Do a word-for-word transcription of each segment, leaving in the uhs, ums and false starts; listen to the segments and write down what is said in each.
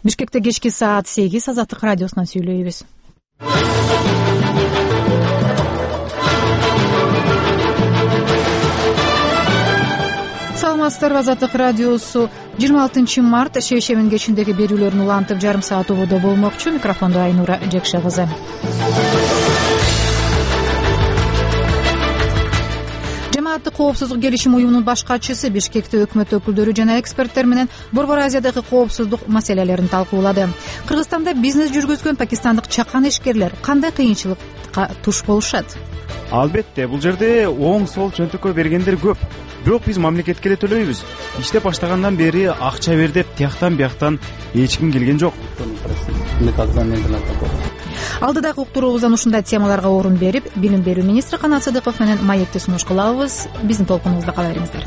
Бишкекте кечки саат сегиз Азаттык радиосунан сүйлөйбүз. Саламатсыздарбы, Азаттык радиосу жыйырма алтынчы март Шевшевин кечиндеги берүүлөрүн улантып жарым саат убада болмокчу. Микрофондо Айнура Жекше кызы. Жамааттык коопсуздук келишим уюмунун баш катчысы Бишкекте өкмөт өкүлдөрү жана эксперттер менен Борбор Азиядагы коопсуздук маселелерин талкуулады. Кыргызстанда бизнес жүргүзгөн пакистандык чакан ишкерлер кандай кыйынчылыкка туш болушат? Албетте, бул жерде оң сол чөнтөккө бергендер көп. Бирок биз мамлекетке эле төлөйбүз. Иштеп баштагандан бери акча бер деп тияктан бияктан эч ким келген жок. Алдыдагы уктуруубуздан ушундай темаларга орун берип, билим берүү министри Канат Садыков менен маекти сунуш кылабыз. Биздин толкунубузда кала бериңиздер.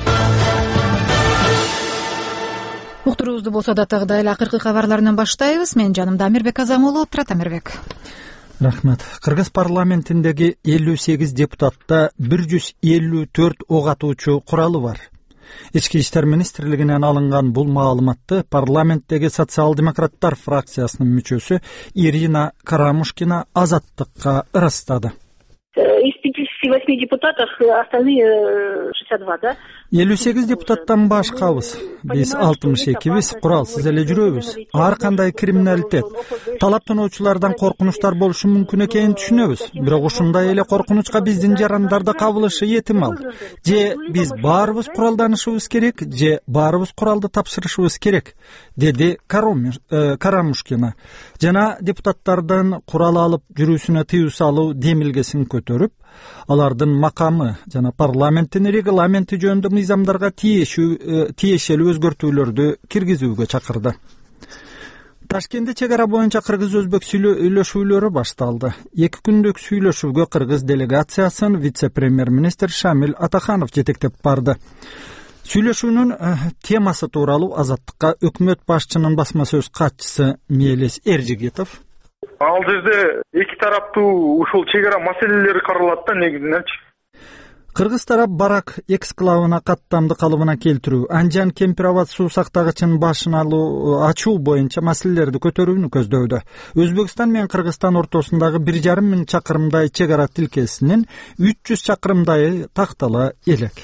Уктуруубузду болсо да тагыда эле акыркы кабарларынан баштайбыз. Менин жанымда Амирбек Азамулов турат. Амирбек. Рахмат. Кыргыз парламентиндеги элүү сегиз депутатта бир жүз элүү төрт ок атуучу куралы бар. Ички иштер министрлигинен алынган бул маалыматты парламенттеги социал-демократтар фракциясынын мүчөсү Ирина Карамушкина Азаттыкка ырастады. Из пятидесяти восьми депутатов остальные шестьдесят два, да? элүү сегиз депутаттан башкабыз. Биз алтымыш экибиз куралсыз эле жүрөбүз. Ар кандай криминалитет, талаптануучулардан коркунучтар болушу мүмкүн экенин түшүнөбүз. Бирок ушундай эле коркунучка биздин жарандарды кабылышы этимал. Же биз баарыбыз куралданышыбыз керек, же баарыбыз куралды тапшырышыбыз керек, деди Карамушкина. Жана депутаттардын курал алып жүрүүсүнө тыюу салуу демилгесин көтөрүп, алардын макамы жана парламенттин регламенти жөнүндө мыйзамдарга тиешелүү өзгөртүүлөрдү киргизүүгө чакырды. Ташкентте чек ара боюнча кыргыз-өзбек сүйлөшүүлөрү башталды. Эки күндүк сүйлөшүүгө кыргыз делегациясын вице-премьер-министр Шамил Атаханов жетектеп барды. Сүйлөшүүнүн темасы тууралуу Азаттыкка өкмөт башчынын басма сөз катчысы Мелис Эржигитов. Ал жерде эки тараптуу ушул чек ара маселелери каралат да негизиненчи. Кыргыз тарап барак эксклавына каттамды калыбына келтирүү, Анжан Кемпирабад суу сактагычын башын алуу, ачуу боюнча маселелерди көтөрүүнү көздөйдү. Өзбекстан менен Кыргызстан ортосундагы бир жарым миң чакырымдай чек ара тилкесинин үч жүз чакырымдайы тактала элек.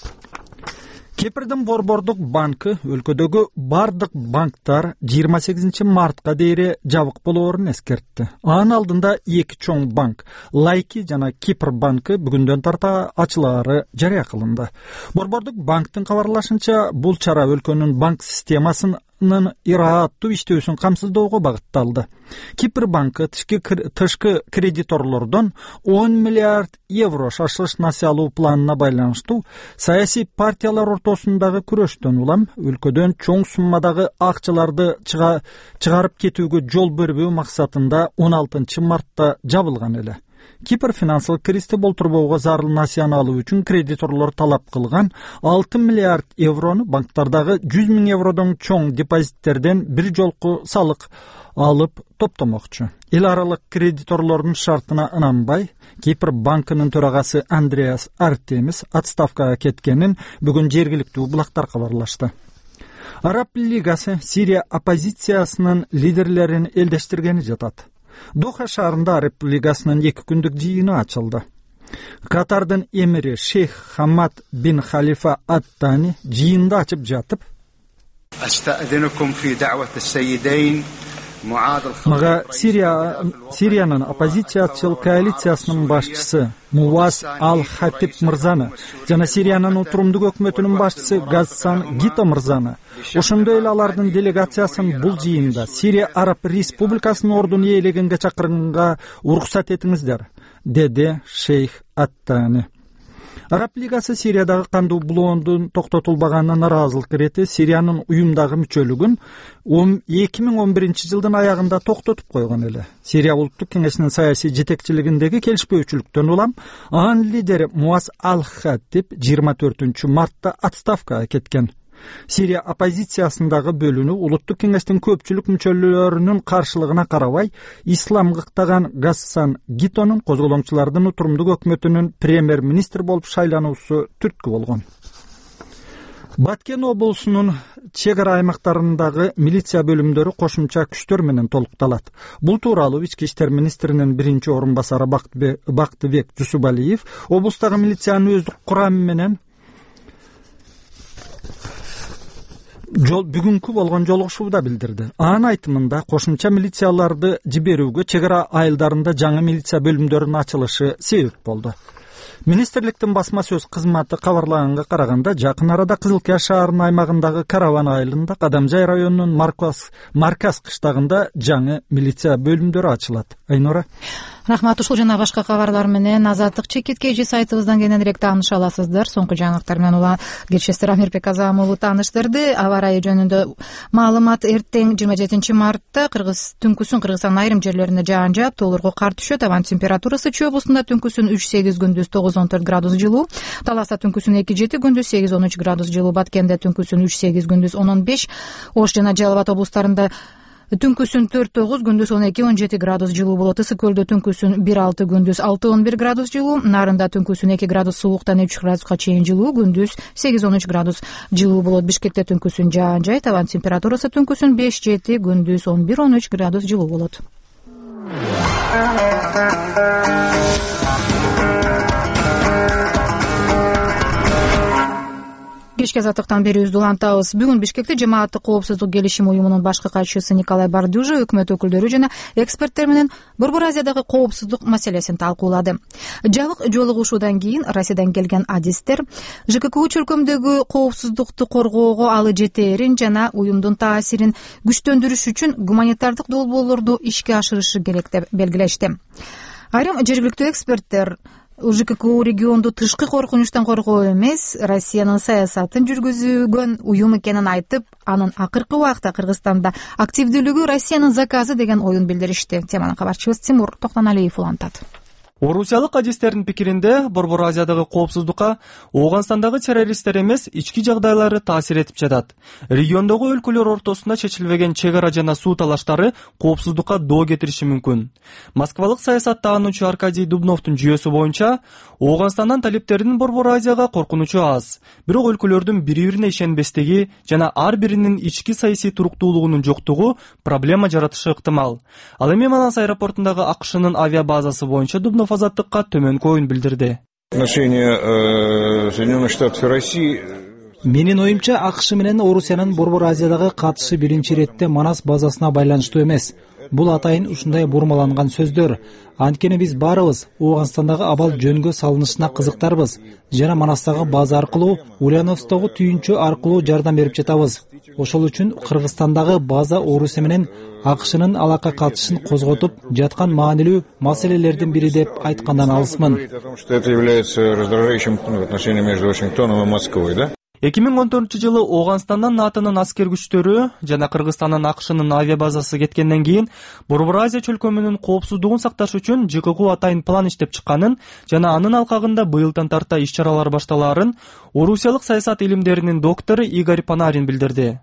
Кипрдин Борбордук банкы өлкөдөгү бардык банктар жыйырма сегизинчи мартка дейре жабык болоорун эскертти. Анын алдында эки чоң банк, Лайки жана Кипр банкы бүгүндөн тарта ачылаары жарыя кылынды. Борбордук банктын кабарлашынча, бул чара өлкөнүн банк системасын ирааттуу иштөөсүн камсыздоого багытталды. Кипр банкы тышкы кредиторлордон он миллиард евро шашылыш насыя алуу планына байланыштуу саясий партиялар ортосундагы күрөштөн улам өлкөдөн чоң суммадагы акчаларды чыгарып кетүүгө жол бербөө максатында он алтынчы мартта жабылган эле. Кипр финансылык кризисти болтурбоого зарыл насыяны алуу үчүн кредиторлор талап кылган алты миллиард еврону банктардагы жүз миң евродон чоң депозиттерден бир жолку салык алып топтомокчу. Эл аралык кредиторлордун шартына ынанбай, Кипр банкынын төрагасы Андреас Артемис отставкага кеткенин бүгүн жергиликтүү булактар кабарлашты. Араб лигасы Сирия оппозициясынын лидерлерин элдештиргени жатат. Доха шаарында Араб лигасынын эки күндүк жыйыны ачылды. Катардын эмири Шейх Хамад бин Халифа Ат-Тани жыйынды ачып жатып, мага Сирия Сириянын оппозициячыл коалициясынын башчысы Мувас Ал-Хатиб мырзаны жана Сириянын утурумдук өкмөтүнүн башчысы Гассан Гито мырзаны, ошондой эле алардын делегациясын бул жыйында Сирия Араб Республикасынын ордун ээлегенге чакырганга уруксат этиңиздер, деди Шейх Ат-Тани. Араб лигасы Сириядагы кандуу булоондун токтотулбаганына наразылык ирети Сириянын уюмдагы мүчөлүгүн эки миң он биринчи жылдын аягында токтотуп койгон эле. Сирия улуттук кеңешинин саясий жетекчилигиндеги келишпөөчүлүктөн улам анын лидери Муаз Ал-Хатиб жыйырма төртүнчү мартта отставкага кеткен. Сирия оппозициясындагы бөлүнүү улуттук кеңештин көпчүлүк мүчөлөрүнүн каршылыгына карабай, ислам кыктаган Гассан Гитонун козголоңчулардын утурумдук өкмөтүнүн премьер-министр болуп шайлануусу түрткү болгон. Баткен облусунун чек ара аймактарындагы милиция бөлүмдөрү кошумча күчтөр менен толукталат. Бул тууралуу ички иштер министринин биринчи орун басары Бактыбек Жусубалиев облустагы милициянын өздүк курамы менен жол бүгүнкү болгон жолугушууда билдирди. Анын айтымында кошумча милицияларды жиберүүгө чек ара айылдарында жаңы милиция бөлүмдөрүнүн ачылышы себеп болду. Министрликтин басма сөз кызматы кабарлаганга караганда, жакын арада Кызыл Кия шаарынын аймагындагы Караван айылында Кадамжай районунун Маркас Маркас кыштагында жаңы милиция бөлүмдөрү ачылат. Айнура. Рахмат. Ушул жана башка кабарлар менен Азаттык чекитке эже сайтыбыздан кененирээк тааныша аласыздар. Соңку жаңылыктар менен ула Герчестер Амирбек Азам уулу тааныштырды. Аба ырайы жөнүндө маалымат: эртең жыйырма жетинчи мартта Кыргыз түнкүсүн Кыргызстандын айрым жерлерине жаан жаап, тоолорго кар түшөт. Абан температурасы Чүй облусунда түнкүсүн үч сегиз, күндүз тогуз он төрт градус жылуу, Таласта түнкүсүн эки жети, күндүз сегиз он үч градус жылуу, Баткенде түнкүсүн үч сегиз, күндүз он он беш, Ош жана Жалал Абад облустарында түнкүсүн төрт тогуз, күндүз он эки он жети градус жылуу болот. Ысык көлдө түнкүсүн бир алты, күндүз алты он бир градус жылуу, Нарында түнкүсүн эки градус сууктан үч градуска чейин жылуу, күндүз сегиз он үч градус жылуу болот. Бишкекте түнкүсүн жаан жай, табан температурасы түнкүсүн беш жети, күндүз он бир он үч градус жылуу болот. Кечки азаттыктан берүүбүздү улантабыз. Бүгүн Бишкекте жамааттык коопсуздук келишим уюмунун башкы катчысы Николай Бардюжа өкмөт өкүлдөрү жана эксперттер менен Борбор Азиядагы коопсуздук маселесин талкуулады. Жабык жолугушуудан кийин Россиядан келген адистер ЖККУ чөлкөмдөгү коопсуздукту коргоого алы жетээрин жана уюмдун таасирин күчтөндүрүш үчүн гуманитардык долбоорлорду ишке ашырышы керек деп белгилешти. Айрым жергиликтүү эксперттер ЖККУ регионду тышкы коркунучтан коргоо эмес, Россиянын саясатын жүргүзгөн уюм экенин айтып, анын акыркы убакта Кыргызстанда активдүүлүгү Россиянын заказы деген оюн билдиришти. Теманы кабарчыбыз Тимур Токтоналиев улантат. Орусиялык адистердин пикиринде Борбор Азиядагы коопсуздукка Ооганстандагы террористтер эмес, ички жагдайлары таасир этип жатат. Региондогу өлкөлөр ортосунда чечилбеген чек ара жана суу талаштары коопсуздукка доо кетириши мүмкүн. Москвалык саясаттаануучу Аркадий Дубновдун жүйөсү боюнча, Ооганстандан талиптердин Борбор Азияга коркунучу аз. Бирок өлкөлөрдүн бири-бирине ишенбестиги жана ар биринин ички саясий туруктуулугунун жоктугу проблема жаратышы ыктымал. Ал эми Манас аэропортундагы АКШнын авиабазасы боюнча Дубнов азаттыкка төмөнкү оюн билдирди. Отношения Соединенных Штатов и России. Менин оюмча, АКШ менен Орусиянын Борбор Азиядагы катышы биринчи иретте Манас базасына байланыштуу эмес. Бул атайын ушундай бурмаланган сөздөр. Анткени биз баарыбыз Ооганстандагы абал жөнгө салынышына кызыктарбыз жана Манастагы база аркылуу, Ульяновстогу түйүнчө аркылуу жардам берип жатабыз. Ошол үчүн Кыргызстандагы база Орусия менен АКШнын алака катышын козготуп жаткан маанилүү маселелердин бири деп айткандан алысмын. Что это является раздражающим в отношениях между Вашингтоном и Москвой, да? эки миң он төртүнчү жылы Ооганстандан НАТОнун аскер күчтөрү жана Кыргызстандын АКШнын авиабазасы кеткенден кийин Борбор Азия чөлкөмүнүн коопсуздугун сакташ үчүн ЖККУ атайын план иштеп чыкканын жана анын алкагында быйылдан тарта иш-чаралар башталаарын орусиялык саясат илимдеринин доктору Игорь Панарин билдирди.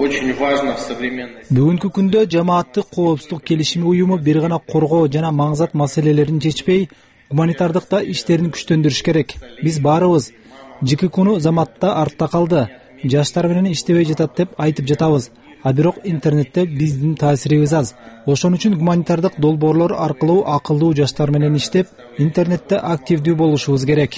Бүгүнкү күндө жамааттык коопсуздук келишими уюму бир гана коргоо жана маңзат маселелерин чечпей, гуманитардыкта иштерин күчтөндүрүш керек. Биз баарыбыз ЖККУну заматта артта калды, жаштар менен иштебей жатат деп айтып жатабыз. А бирок интернетте биздин таасирибиз аз. Ошон үчүн гуманитардык долбоорлор аркылуу акылдуу жаштар менен иштеп, интернетте активдүү болушубуз керек.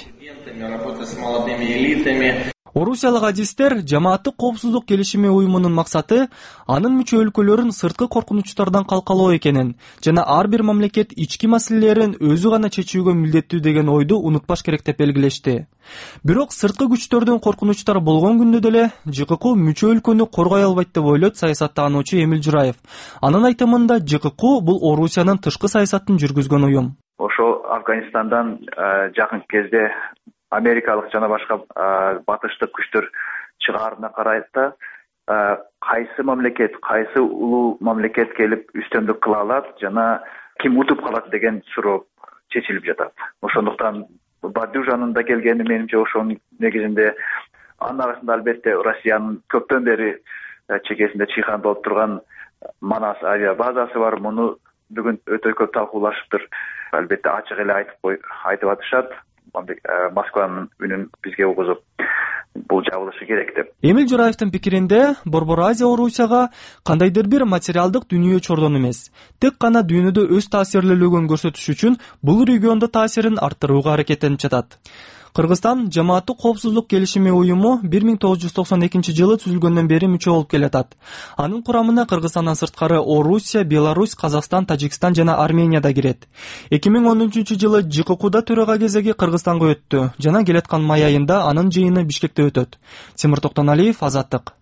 Орусиялык адистер жамааттык коопсуздук келишими уюмунун максаты анын мүчө өлкөлөрүн сырткы коркунучтардан калкалоо экенин жана ар бир мамлекет ички маселелерин өзү гана чечүүгө милдеттүү деген ойду унутпаш керек деп белгилешти. Бирок сырткы күчтөрдүн коркунучтары болгон күндө деле ЖККУ мүчө өлкөнү коргой албайт деп ойлойт саясаттаануучу Эмил Жураев. Анын айтымында ЖККУ бул Орусиянын тышкы саясатын жүргүзгөн уюм. Ошо Афганистандан жакын кезде Америкалык жана башка батыштык күчтөр чыгаарына карайта кайсы мамлекет, кайсы улуу мамлекет келип үстөмдүк кыла алат жана ким утуп калат деген суроо чечилип жатат. Ошондуктан Бардюжанын да келгени менимче ошонун негизинде. Анын арасында албетте Россиянын көптөн бери чекесинде чыйкан болуп турган Манас авиабазасы бар. Муну бүгүн өтө көп талкуулашыптыр. Албетте ачык эле айтып айтып атышат. Москванын үнүн бизге угузуп. бул жабылышы керек деп. Эмил Жураевдин пикиринде Борбор Азия Орусияга кандайдыр бир материалдык дүйнө чордон эмес, тек гана дүйнөдө өз таасирлүүлүгүн көрсөтүш үчүн бул региондо таасирин арттырууга аракеттенип жатат. Кыргызстан жамааттык коопсуздук келишими уюму бир миң тогуз жүз токсон экинчи жылы түзүлгөндөн бери мүчө болуп келатат. Анын курамына Кыргызстандан сырткары Орусия, Беларусь, Казакстан, Тажикстан жана Армения да кирет. эки миң он үчүнчү жылы ЖКХуда төрага кезеги Кыргызстанга өттү жана келаткан май айында анын жыйыны Бишкекте өтөт. Тимур Токтоналиев, Азаттык.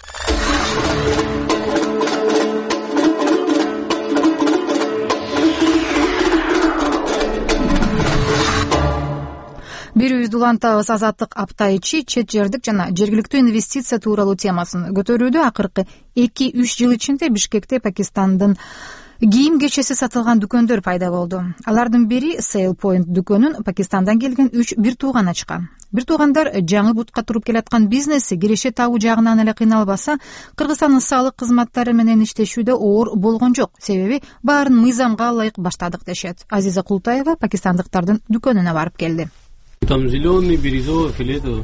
Бирибизди улантабыз. Азаттык апта ичи чет жердик жана жергиликтүү инвестиция тууралуу темасын көтөрүүдө. Акыркы эки үч жыл ичинде Бишкекте Пакистандын кийим кечеси сатылган дүкөндөр пайда болду. Алардын бири Sale Point дүкөнүн Пакистандан келген үч бир тууган ачкан. Бир туугандар жаңы бутка туруп келаткан бизнеси киреше табуу жагынан эле кыйналбаса, Кыргызстандын салык кызматтары менен иштешүүдө оор болгон жок. Себеби баарын мыйзамга ылайык баштадык дешет. Азиза Култаева пакистандыктардын дүкөнүнө барып келди. Там зеленый, бирюзовый, фиолетовый.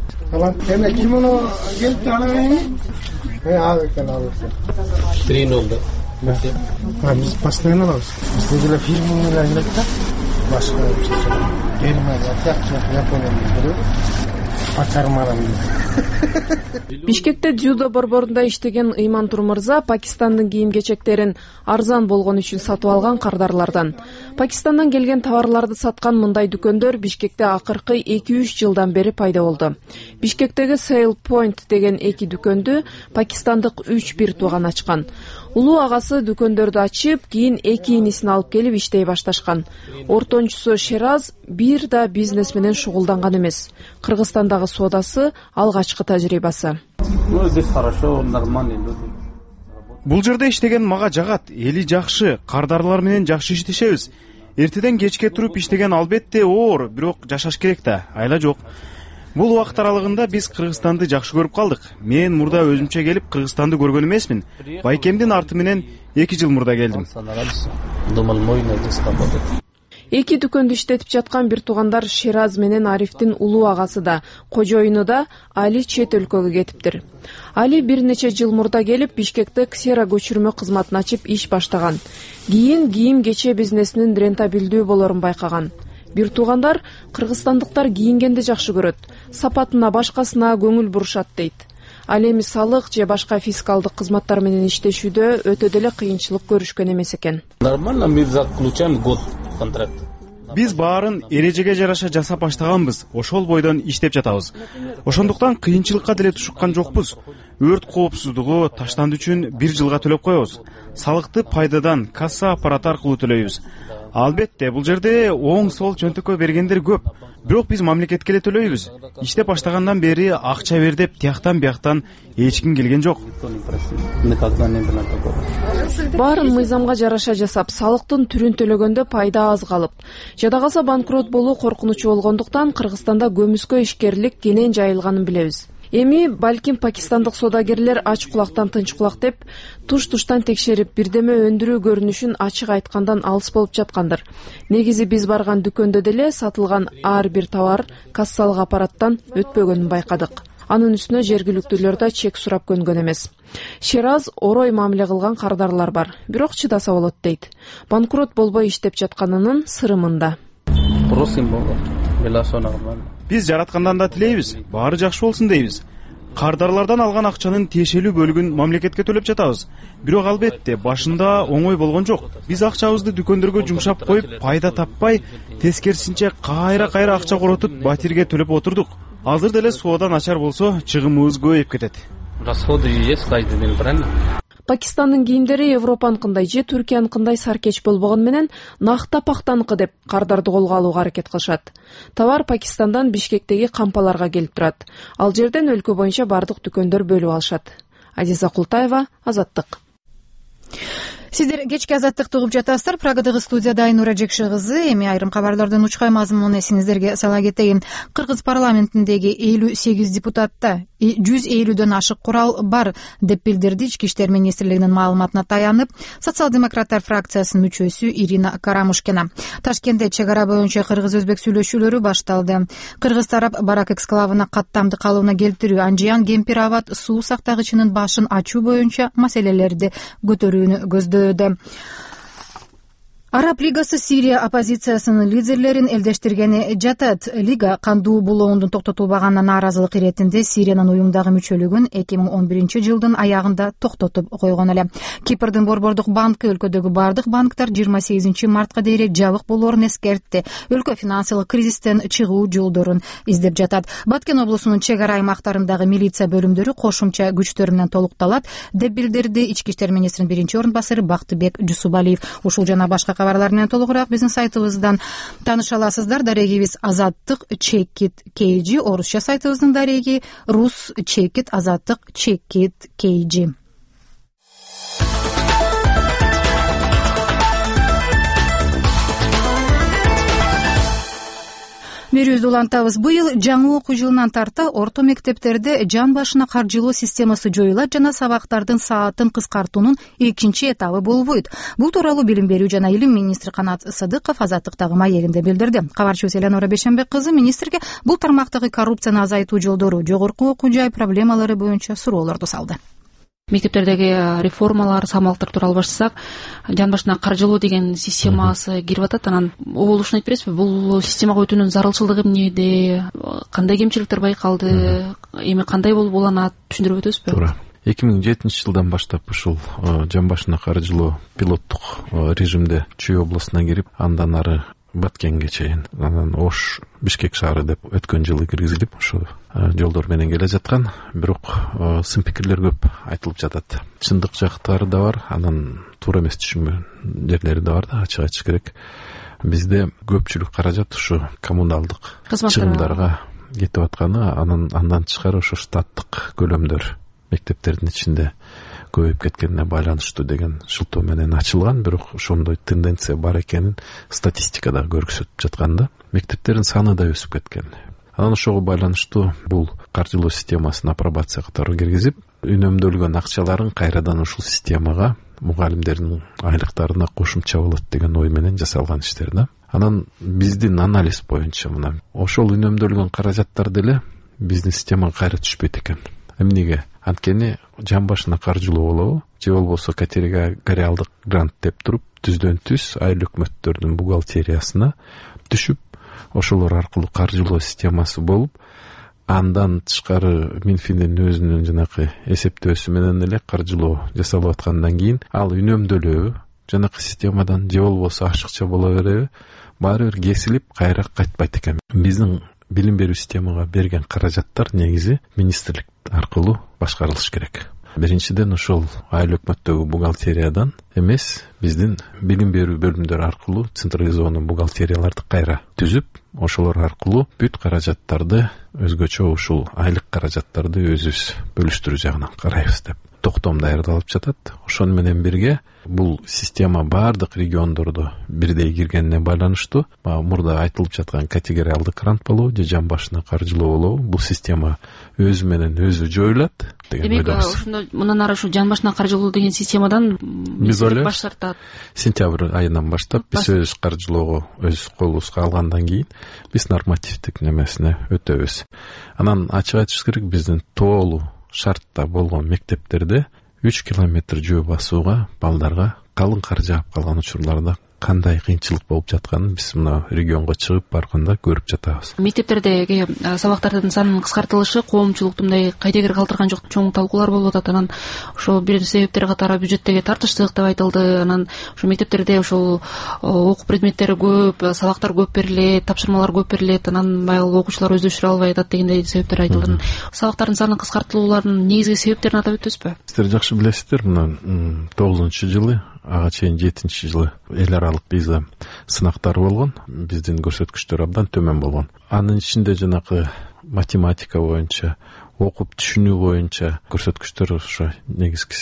Три нолда. Biz постоянно алабыз. Bizdegiler фирмалар элек да. Башка Германия, Япония. Пачармарам. Бишкекте дзюдо борборунда иштеген Ыйман Турмырза Пакистандын кийим-кечектерин арзан болгон үчүн сатып алган кардарлардан. Пакистандан келген товарларды саткан мындай дүкөндөр Бишкекте акыркы эки үч жылдан бери пайда болду. Бишкектеги Sale Point деген эки дүкөндү пакистандык үч бир тууган ачкан. Улуу агасы дүкөндөрдү ачып, кийин эки инисин алып келип иштей башташкан. Ортончусу Шераз бир да бизнес менен шугулданган эмес. Кыргызстандагы соодасы алгачкы тажрыйбасы. Бул жерде иштеген мага жагат, эли жакшы, кардарлар менен жакшы иштешебиз. Эртеден кечке туруп иштеген албетте оор, бирок жашаш керек да, айла жок. Бул убакыт аралыгында биз Кыргызстанды жакшы көрүп калдык. Мен мурда өзүмчө келип Кыргызстанды көргөн эмесмин. Байкемдин арты менен эки жыл мурда келдим. Эки дүкөндү иштетип жаткан бир туугандар Шераз менен Арифтин улуу агасы да, кожоюну да Али чет өлкөгө кетиптир. Али бир нече жыл мурда келип Бишкекте ксера көчүрмө кызматын ачып иш баштаган. Кийин кийим кече бизнесинин рентабилдүү болорун байкаган. Бир туугандар кыргызстандыктар кийингенди жакшы көрөт, сапатына башкасына көңүл бурушат дейт. Ал эми салык же башка фискалдык кызматтар менен иштешүүдө өтө деле кыйынчылык көрүшкөн эмес экен. Нормально, мы заключаем год контракт. Биз баарын эрежеге жараша жасап баштаганбыз, ошол бойдон иштеп жатабыз. Ошондуктан кыйынчылыкка деле тушуккан жокпуз. Өрт коопсуздугу таштанды үчүн бир жылга төлөп коебуз. Салыкты пайдадан касса аппараты аркылуу төлөйбүз. Албетте, бул жерде оң сол чөнтөккө бергендер көп. Бирок биз мамлекетке эле төлөйбүз. Иштеп баштагандан бери акча бер деп тияктан бияктан эч ким келген жок. Баарын мыйзамга жараша жасап, салыктын түрүн төлөгөндө пайда аз калып, жада калса банкрот болуу коркунучу болгондуктан Кыргызстанда көмүскө ишкерлик кенен жайылганын билебиз. Эми балким пакистандык соодагерлер ач кулактан тынч кулак деп туш-туштан текшерип бирдеме өндүрүү көрүнүшүн ачык айткандан алыс болуп жаткандыр. Негизи биз барган дүкөндө деле сатылган ар бир товар кассалык аппараттан өтпөгөнүн байкадык. Анын үстүнө жергиликтүүлөр да чек сурап көнгөн эмес. Шераз орой мамиле кылган кардарлар бар, бирок чыдаса болот дейт. Банкрот болбой иштеп жатканынын сыры мында. Биз жараткандан да тилейбиз, баары жакшы болсун дейбиз. Кардарлардан алган акчанын тиешелүү бөлүгүн мамлекетке төлөп жатабыз. Бирок албетте башында оңой болгон жок. Биз акчабызды дүкөндөргө жумшап коюп, пайда таппай, тескерисинче кайра-кайра акча коротуп, батирге төлөп отурдук. Азыр деле соода начар болсо, чыгымыбыз көбөйүп кетет. Расходы есть каждый день, правильно? Пакистандын кийимдери Европаныкындай же Түркияныкындай саркеч болбогон менен накта пактаныкы деп кардарды колго алууга аракет кылышат. Товар Пакистандан Бишкектеги кампаларга келип турат. Ал жерден өлкө боюнча бардык дүкөндөр бөлүп алышат. Азиза Култаева, Азаттык. Сиздер кечки Азаттыкты угуп жатасыздар. Прагадагы студияда Айнура Жекши кызы. Эми айрым кабарлардын учкай мазмунун эсиңиздерге сала кетейин. Кыргыз парламентиндеги элүү сегиз депутатта жүз элүүдөн ашык курал бар деп билдирди ички иштер министрлигинин маалыматына таянып социал демократтар фракциясынын мүчөсү Ирина Карамушкина. Ташкентте чек ара боюнча кыргыз-өзбек сүйлөшүүлөрү башталды. Кыргыз тарап барак эксклавына каттамды калыбына келтирүү, Анжиян Кемпир абад суу сактагычынын башын ачуу боюнча маселелерди көтөрүүнү көздөөдө. Араб лигасы Сирия оппозициясынын лидерлерин элдештиргени жатат. Лига кандуу булоондун токтотулбаганына нааразылык иретинде Сириянын уюмдагы мүчөлүгүн эки миң он биринчи жылдын аягында токтотуп койгон эле. Кипрдин Борбордук банкы өлкөдөгү бардык банктар жыйырма сегизинчи мартка дейин жабык болоорун эскертти. Өлкө финансылык кризистен чыгуу жолдорун издеп жатат. Баткен облусунун чек ара аймактарындагы милиция бөлүмдөрү кошумча күчтөр менен толукталат деп билдирди ички иштер министринин биринчи орун басары Бактыбек Жусубалиев. Ушул жана башка кабарлар менен толугураак биздин сайтыбыздан тааныша аласыздар. Дарегибиз азаттык чекит kg, орусча сайтыбыздын дареги рус чекит азаттык чекит kg. Берүүбүздү улантабыз. Быйыл жаңы окуу жылынан тарта орто мектептерде жан башына каржылоо системасы жоюлат жана сабактардын саатын кыскартуунун экинчи этабы болбойт. Бул тууралуу Билим берүү жана илим министри Канат Садыков азаттыктагы маегинде билдирди. Кабарчыбыз Эленора Бешенбек кызы министрге бул тармактагы коррупцияны азайтуу жолдору, жогорку окуу жай проблемалары боюнча суроолорду салды. Мектептердеги реформалар, самалыктар тууралуу баштасак, жан башына каржылоо деген системасы кирип атат. Анан оболушун айтып бересизби, бул системага өтүүнүн зарылчылыгы эмнеде, кандай кемчиликтер байкалды, эми кандай болуп уланат, түшүндүрүп өтөсүзбү? Туура. эки миң жетинчи жылдан баштап ушул жан башына каржылоо пилоттук режимде Чүй областына кирип, андан ары Баткенге чейин, анан Ош, Бишкек шаары деп өткөн жылы киргизилип, ошо жолдор менен келе жаткан. Бирок сын пикирлер көп айтылып жатат. Чындык жактары да бар, анан туура эмес түшүнгөн жерлери да бар да, ачык айтыш керек. Бизде көпчүлүк каражат ушу коммуналдык чыгымдарга кетип атканы, анан андан тышкары ошо штаттык көлөмдөр мектептердин ичинде көбөйүп кеткенине байланыштуу деген шылтоо менен ачылган. Бирок ошондой тенденция бар экенин статистикада көрсөтүп жаткан да. Мектептердин саны да өсүп кеткен. Анан ошого байланыштуу бул каржылоо системасын апробация катары киргизип, үнөмдөлгөн акчаларын кайрадан ушул системага мугалимдердин айлыктарына кошумча болот деген ой менен жасалган иштер да. Анан биздин анализ боюнча мына ошол үнөмдөлгөн каражаттар деле биздин системага кайра түшпөйт экен. Эмнеге? Анткени жан башына каржылоо болобу, же болбосо категориалдык грант деп туруп, түздөн түз айыл өкмөттөрдүн бухгалтериясына түшүп, ошолор аркылуу каржылоо системасы болуп, андан тышкары Минфиндин өзүнүн жанакы эсептөөсү менен эле каржылоо жасалып аткандан кийин ал үнөмдөлөбү, жанакы системадан же болбосо ашыкча боло береби, баары бир кесилип кайра кайтпайт экен. Биздин билим берүү системага берген каражаттар негизи министрлик аркылуу башкарылыш керек. Биринчиден ошол айыл өкмөттөгү бухгалтериядан эмес, биздин билим берүү бөлүмдөрү аркылуу централизованный бухгалтерияларды кайра түзүп, ошолор аркылуу бүт каражаттарды өзгөчө ушул айлык каражаттарды өзүбүз бөлүштүрүү жагынан карайбыз деп токтом даярдалып жатат. Ошону менен бирге бул система бардык региондордо бирдей киргенине байланыштуу, мурда айтылып жаткан категориалдык грант болобу же жан башына каржылоо болобу, бул система өзү менен өзү жоюлат деген ойдобуз. Демек, ошондо мындан ары ушу жан башына каржылоо деген системадан биз баш тартат. Сентябрь айынан баштап биз өз каржылоого өз колубузга алгандан кийин биз нормативдик немесине өтөбүз. Анан ачык айтыш керек, биздин тоолуу шартта болгон мектептерде үч километр жөө басууга балдарга калың кар жаап калган учурларда кандай кыйынчылык болуп жатканын биз мына регионго чыгып барганда көрүп жатабыз. Мектептердеги сабактардын санынын кыскартылышы коомчулукту мындай кайдегер калтырган жок, чоң талкуулар болуп атат. Анан ошо бир себептер катары бюджеттеги тартыштык деп айтылды. Анан ошо мектептерде ошол окуу предметтери көп, сабактар көп берилет, тапшырмалар көп берилет, анан баягы окуучулар өздөштүрө албай атат дегендей себептер айтылды. Сабактардын санын кыскартылууларынын негизги себептерин атап өтөсүзбү? Сиздер жакшы билесиздер, мына тогузунчу жылы ага чейин жетинчи жылы эл аралык виза сынактары болгон. Биздин көрсөткүчтөр абдан төмөн болгон. Анын ичинде жанакы математика боюнча, окуп түшүнүү боюнча көрсөткүчтөр ошо негизгиси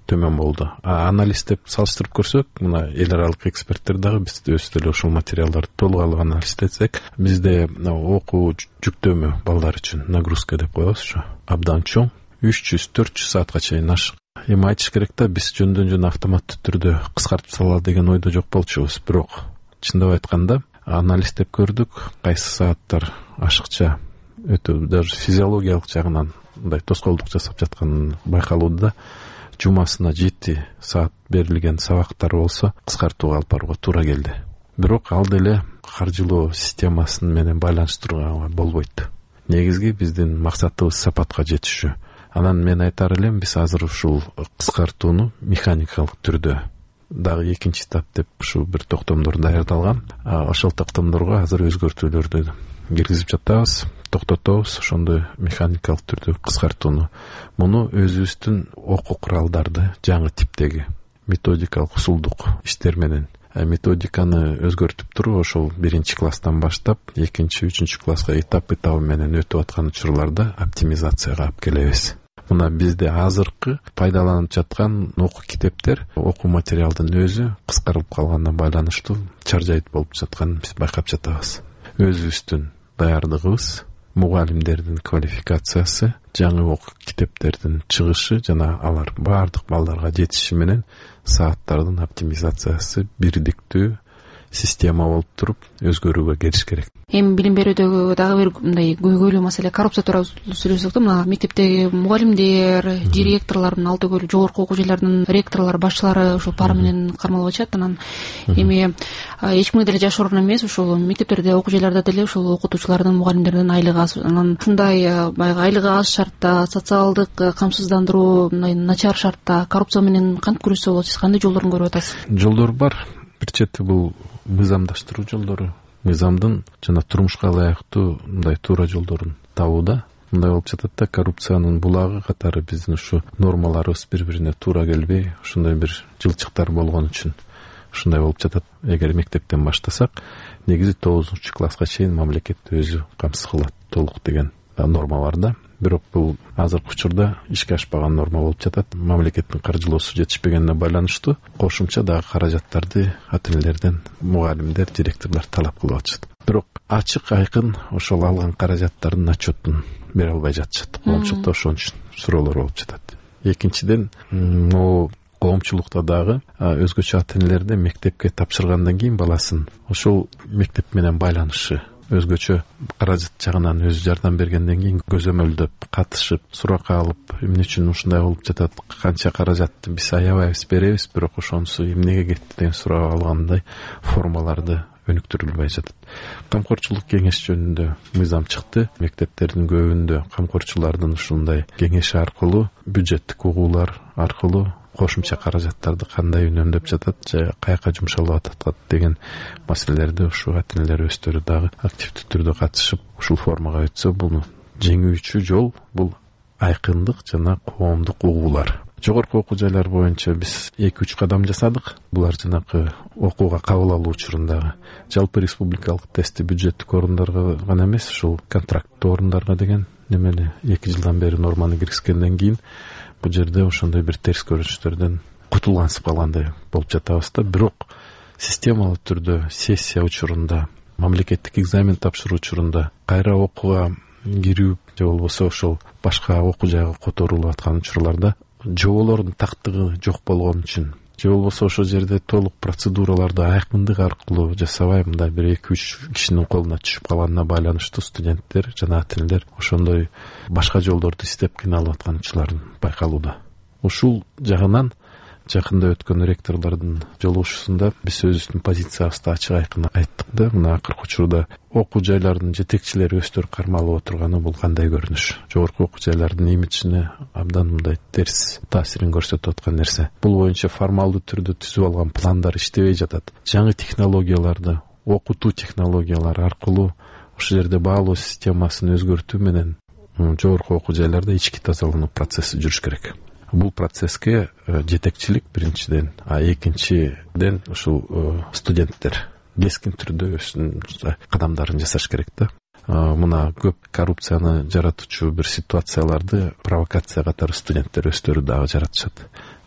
төмөн болду. А анализ деп салыштырып көрсөк, мына эл аралык эксперттер дагы биз өз деле ушул материалдарды толук алып анализ этсек, бизде окуу жүктөмө балдар үчүн нагрузка деп коебуз, ушу абдан чоң, үч жүз төрт жүз саатка чейин ашык. Эми айтыш керек да, биз жөндөн жөн автоматтуу түрдө кыскартып салалы деген ойдо жок болчубуз. Бирок чындап айтканда анализ деп көрдүк, кайсы сааттар ашыкча өтө даже физиологиялык жагынан мындай тоскоолдук жасап жатканын байкалууда. Жумасына жети саат берилген сабактар болсо кыскартууга алып барууга туура келди. Бирок ал деле каржылоо системасы менен байланыштырууга болбойт. Негизги биздин максатыбыз сапатка жетишүү. Анан мен айтар элем, биз азыр ушул кыскартууну механикалык түрдө дагы экинчи этап деп ушул бир токтомдор даярдалган. Ошол токтомдорго азыр өзгөртүүлөрдү киргизип жатабыз, токтотобуз ошондой механикалык түрдө кыскартууну. Муну өзүбүздүн окуу куралдарды жаңы типтеги методикалык усулдук иштер менен методиканы өзгөртүп туруп, ошол биринчи класстан баштап экинчи, үчүнчү класска этап этабы менен өтүп аткан учурларда оптимизацияга алып келебиз. Мына бизде азыркы пайдаланып жаткан окуу китептер, окуу материалдын өзү кыскарып калганына байланыштуу чаржайт болуп жатканын биз байкап жатабыз. Өзүбүздүн даярдыгыбыз, мугалимдердин квалификациясы, жаңы окуу китептердин чыгышы жана алар баардык балдарга жетиши менен сааттардын оптимизациясы бирдиктүү система болуп туруп өзгөрүүгө келиш керек. Эми билим берүүдөгү дагы бир мындай көйгөйлүү маселе коррупция тууралуу сүйлөсөк да, мына мектептеги мугалимдер, директорлор, ал түгүл жогорку окуу жайлардын ректорлору, башчылары ушул пара менен кармалып атышат. Анан эми эч кимге деле жашыруун эмес, ушул мектептерде, окуу жайларда деле ушул окутуучулардын, мугалимдердин айлыгы аз. Анан ушундай баягы айлыгы аз шартта, социалдык камсыздандыруу мындай начар шартта коррупция менен кантип күрөшсө болот? Сиз кандай жолдорун көрүп атасыз? Жолдор бар. Бир чети бул мыйзамдаштыруу жолдору, мыйзамдын жана турмушка ылайыктуу мындай туура жолдорун табууда. Мындай болуп жатат да, коррупциянын булагы катары биздин ушу нормаларыбыз бири-бирине туура келбей, ушундай бир жылчыктар болгон үчүн ушундай болуп жатат. Эгер мектептен баштасак, негизи тогузунчу класска чейин мамлекет өзү камсыз кылат толук деген норма бар да. Бирок бул азыркы учурда ишке ашпаган норма болуп жатат. Мамлекеттин каржылоосу жетишпегенине байланыштуу кошумча дагы каражаттарды ата-энелерден, мугалимдер, директорлор талап кылып атышат. Бирок ачык айкын ошол алган каражаттардын отчетун бере албай жатышат. Коомчулукта ошон үчүн суроолор болуп жатат. Экинчиден, могу коомчулукта дагы өзгөчө ата-энелерде мектепке тапшыргандан кийин баласын ошол мектеп менен байланышы өзгөчө каражат жагынан өзү жардам бергенден кийин көзөмөлдөп, катышып, сурак алып, эмне үчүн ушундай болуп жатат, канча каражатты биз аябайбыз, беребиз, бирок ошонусу эмнеге кетти деген суроо алгандай формаларды өнүктүрүлбөй жатат. Камкорчулук кеңеш жөнүндө мыйзам чыкты. Мектептердин көбүндө камкорчулардын ушундай кеңеши аркылуу, бюджеттик угуулар аркылуу кошумча каражаттарды кандай үнөмдөп жатат, же каяка жумшалып атат деген маселелерди ушу ата-энелер өздөрү дагы активдүү түрдө катышып, ушул формага өтсө, буну жеңүүчү жол бул айкындык жана коомдук угуулар. Жогорку окуу жайлар боюнча биз эки үч кадам жасадык. Булар жанакы окууга кабыл алуу учурундагы жалпы республикалык тестти бюджеттик орундарга гана эмес, ушул контракттуу орундарга деген немени эки жылдан бери норманы киргизгенден кийин бул жерде ошондой бир терс көрүнүштөрдөн кутулгансып калгандай болуп жатабыз да. Бирок системалуу түрдө сессия учурунда, мамлекеттик экзамен тапшыруу учурунда, кайра окууга кирүү же болбосо ошол башка окуу жайга которулуп аткан учурларда жоболордун тактыгы жок болгон үчүн, же болбосо ошол жерде толук процедураларды айкындык аркылуу жасабай, мындай бир эки үч кишинин колуна түшүп калганына байланыштуу студенттер жана ата-энелер ошондой башка жолдорду издеп кыйналып аткан учурларын байкалууда. Ушул жагынан жакында өткөн ректорлордун жолугушуусунда биз өзүбүздүн позициябызды ачык айкын айттык да. Мына акыркы учурда окуу жайлардын жетекчилери өздөрү кармалып отурганы бул кандай көрүнүш? Жогорку окуу жайлардын имиджине абдан мындай терс таасирин көрсөтүп аткан нерсе. Бул боюнча формалдуу түрдө түзүп алган пландар иштебей жатат. Жаңы технологияларды, окутуу технологиялары аркылуу ошол жерде баалоо системасын өзгөртүү менен жогорку окуу жайларда ички тазалануу процесси жүрүш керек. Бул процесске жетекчилик биринчиден, а экинчиден ушул студенттер кескин түрдө өзүнүн кадамдарын жасаш керек да. Мына көп коррупцияны жаратуучу бир ситуацияларды провокация катары студенттер өздөрү дагы жаратышат.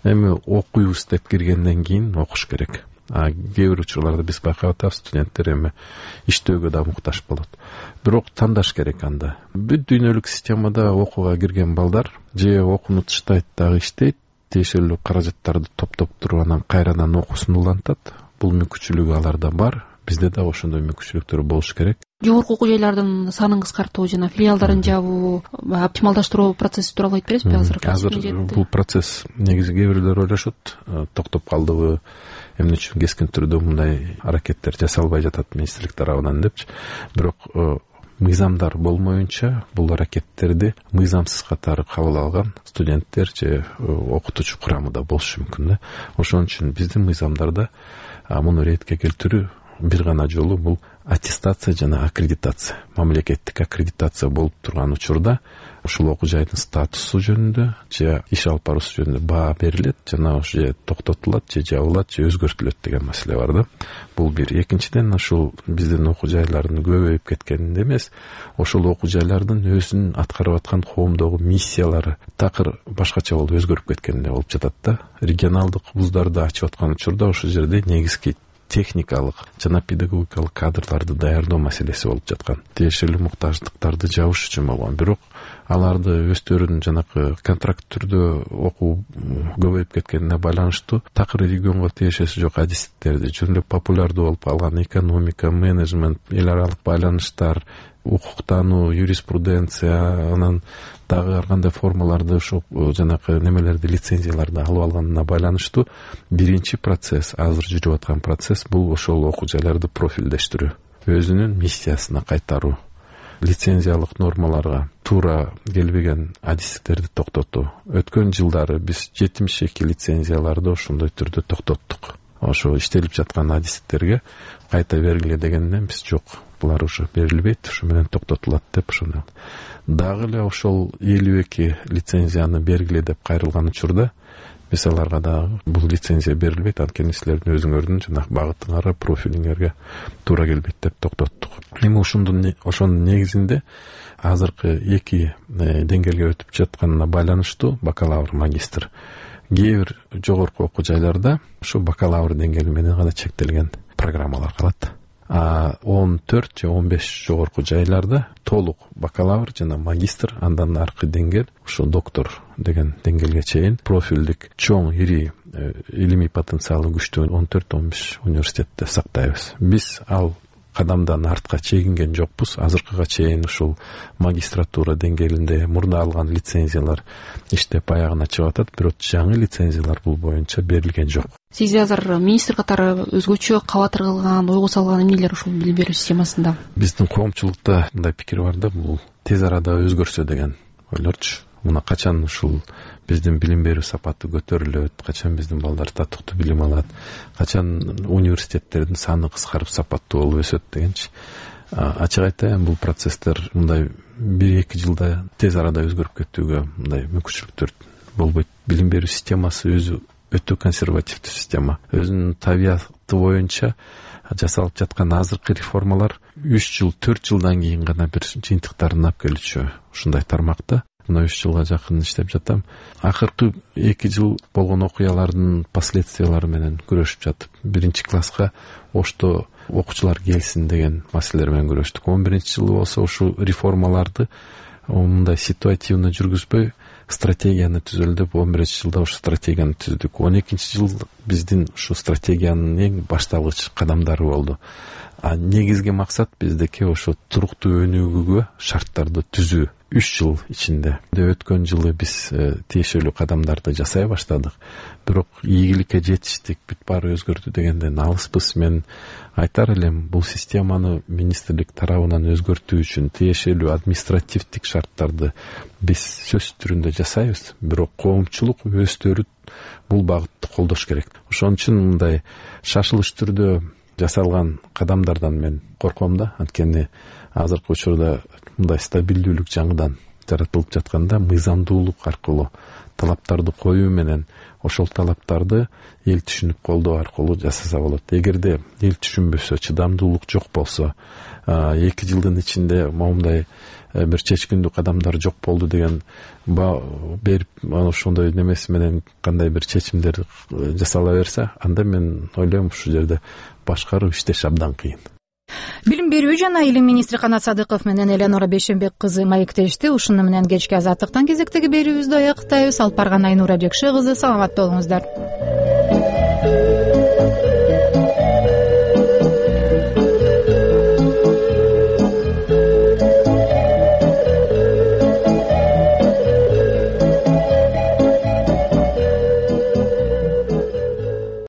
эми окуйбуз деп киргенден кийин окуш керек. А кээ бир учурларда биз байкап атабыз, студенттер эми иштөөгө да муктаж болот. Бирок тандаш керек анда. Бүт дүйнөлүк системада окууга кирген балдар же окууну тыштайт дагы иштейт, тиешелүү каражаттарды топтоп туруп анан кайрадан окуусун улантат. Бул мүмкүнчүлүгү аларда бар. Бизде да ошондой мүмкүнчүлүктөр болуш керек. Жогорку окуу жайлардын санын кыскартуу жана филиалдарын жабуу, оптималдаштыруу процесси тууралуу айтып бересизби азыр? Азыр бул процесс негизи кээ бирлер ойлошот, токтоп калдыбы, эмне үчүн кескин түрдө мындай аракеттер жасалбай жатат министрлик тарабынан депчи. Бирок мыйзамдар болмоюнча бул аракеттерди мыйзамсыз катары кабыл алган студенттер же окутуучу курамы да болушу мүмкүн да. Ошон үчүн биздин мыйзамдарда муну ретке келтирүү бир гана жолу бул аттестация жана аккредитация. Мамлекеттик аккредитация болуп турган учурда ушул окуу жайдын статусу жөнүндө же иш алып баруусу жөнүндө баа берилет жана ошо же токтотулат же жабылат же өзгөртүлөт деген маселе бар да. Бул бир. Экинчиден, ушул биздин окуу жайлардын көбөйүп кеткенинде эмес, ошол окуу жайлардын өзүнүн аткарып аткан коомдогу миссиялары такыр башкача болуп өзгөрүп кеткенинде болуп жатат да. Регионалдык вуздарды ачып аткан учурда ошол жерде негизги техникалык жана педагогикалык кадрларды даярдоо маселеси болуп жаткан. Тиешелүү муктаждыктарды жабыш үчүн болгон. Бирок аларды өздөрүнүн жанакы контракт түрдө окуу көбөйүп кеткенине байланыштуу такыр регионго тиешеси жок адистиктерди, жөн эле популярдуу болуп калган экономика, менеджмент, эл аралык байланыштар, укуктануу, юриспруденция, анан дагы ар кандай формаларды ошо жанакы немелерди, лицензияларды алып алганына байланыштуу биринчи процесс, азыр жүрүп аткан процесс бул ошол окуу жайларды профилдештирүү, өзүнүн миссиясына кайтаруу, лицензиялык нормаларга туура келбеген адистиктерди токтотуу. Өткөн жылдары биз жетимиш эки лицензияларды ошондой түрдө токтоттук. Ошо иштелип жаткан адистиктерге кайта бергиле дегенден биз жок, булар уже берилбейт, ушу менен токтотулат деп ошону. Дагы эле ошол элүү эки лицензияны бергиле деп кайрылган учурда биз аларга дагы бул лицензия берилбейт, анткени силердин өзүңөрдүн жана багытыңарга, профилиңерге туура келбейт деп токтоттук. Эми ошондун ошонун негизинде азыркы эки деңгээлге өтүп жатканына байланыштуу бакалавр, магистр, кээ бир жогорку окуу жайларда ушу бакалавр деңгээли менен гана чектелген программалар калат. А он төрт же он беш жогорку жайларда толук бакалавр жана магистр, андан аркы деңгээл ушу доктор деген деңгээлге чейин профилдик чоң ири илимий потенциалы күчтүү он төрт он беш университетте сактайбыз. Биз ал кадамдан артка чегинген жокпуз. Азыркыга чейин ушул магистратура деңгээлинде мурда алган лицензиялар иштеп аягына чыгып атат, бирок жаңы лицензиялар бул боюнча берилген жок. Сиз азыр министр катары өзгөчө кабатыр кылган, ойго салган эмнелер ушул билим берүү системасында? Биздин коомчулукта мындай пикир бар да, бул тез арада өзгөрсө деген ойлорчу. Мына качан ушул биздин билим берүү сапаты көтөрүлөт, качан биздин балдар татыктуу билим алат, качан университеттердин саны кыскарып сапаттуу болуп өсөт дегенчи. Ачык айтайын, бул процесстер мындай бир эки жылда тез арада өзгөрүп кетүүгө мындай мүмкүнчүлүктөр болбойт. Билим берүү системасы өзү өтө консервативдүү система. Өзүнүн табияты боюнча жасалып жаткан азыркы реформалар үч жыл, төрт жылдан кийин гана бир жыйынтыктарын алып келүүчү ушундай тармакта. Мына үч жылга жакын иштеп жатам. Акыркы эки жыл болгон окуялардын последствиялары менен күрөшүп жатып, биринчи класска Ошто окуучулар келсин деген маселелер менен күрөштүк. он биринчи жылы болсо ушул реформаларды мындай ситуативно жүргүзбөй стратегияны түзөлү деп он биринчи жылда ушу стратегияны түздүк. он экинчи жыл биздин ушу стратегиянын эң башталгыч кадамдары болду. А негизги максат биздики ошо туруктуу өнүгүүгө шарттарды түзүү. үч жыл ичинде. Өткөн жылы биз тиешелүү кадамдарды жасай баштадык. Бирок ийгиликке жетиштик, бүт баары өзгөрдү дегенден алыспыз. Мен айтар элем, бул системаны министрлик тарабынан өзгөртүү үчүн тиешелүү административдик шарттарды биз сөз түрүндө жасайбыз. Бирок коомчулук өздөрү бул багытты колдош керек. Ошон үчүн мындай шашылыш түрдө жасалган кадамдардан мен корком да, анткени азыркы учурда мындай стабилдүүлүк жаңыдан жаратылып жатканда мыйзамдуулук аркылуу талаптарды коюу менен ошол талаптарды эл түшүнүп колдоо аркылуу жасаса болот. Эгерде эл түшүнбөсө, чыдамдуулук жок болсо, эки жылдын ичинде моундай бир чечкиндүү кадамдар жок болду деген берип ошондой немеси менен кандай бир чечимдер жасала берсе, анда мен ойлойм ушул жерде башкаруу иштеш абдан кыйын. Билим берүү жана илим министри Канат Садыков менен Элеонора Бейшенбек кызы маектешти. Ушуну менен кечки азаттыктан кезектеги берүүбүздү аяктайбыз. Алып барган Айнура Жекше кызы, саламатта болуңуздар.